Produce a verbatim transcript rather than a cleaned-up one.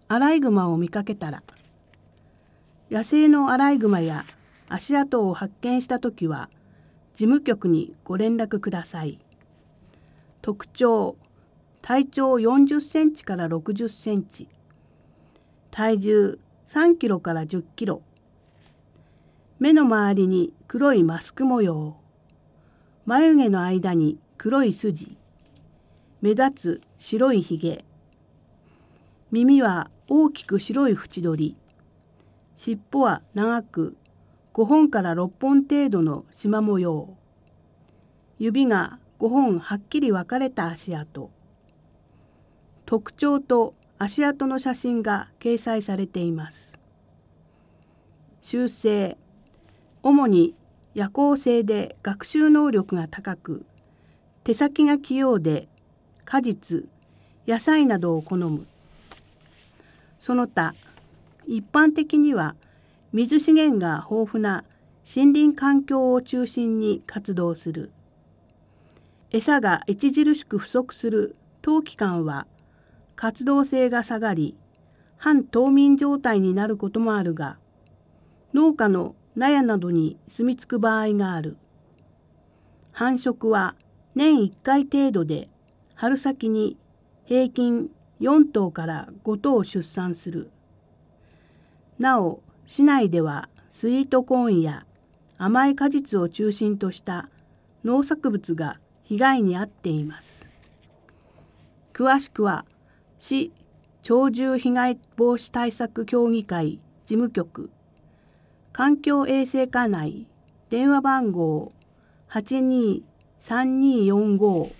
アライグマを見かけたら、野生のアライグマや足跡を発見したときは、事務局にご連絡ください。特徴、体長よんじゅっセンチからろくじゅっセンチ、体重さんキロからじゅっキロ、目の周りに黒いマスク模様、眉毛の間に黒い筋、目立つ白いひげ、耳は大きく白い縁取り、尻尾は長くごほんからろっぽん程度の縞模様、指がごほんはっきり分かれた足跡、特徴と足跡の写真が掲載されています。習性、主に夜行性で学習能力が高く、手先が器用で果実、野菜などを好む。その他、一般的には水資源が豊富な森林環境を中心に活動する。餌が著しく不足する冬期間は活動性が下がり、半冬眠状態になることもあるが、農家の納屋などに住み着く場合がある。繁殖は年いっかい程度で、春先に平均よんとうからごとう出産する。なお、市内ではスイートコーンや甘い果実を中心とした農作物が被害に遭っています。詳しくは、市鳥獣被害防止対策協議会事務局、環境衛生課内電話番号 はちにーさんにーよんご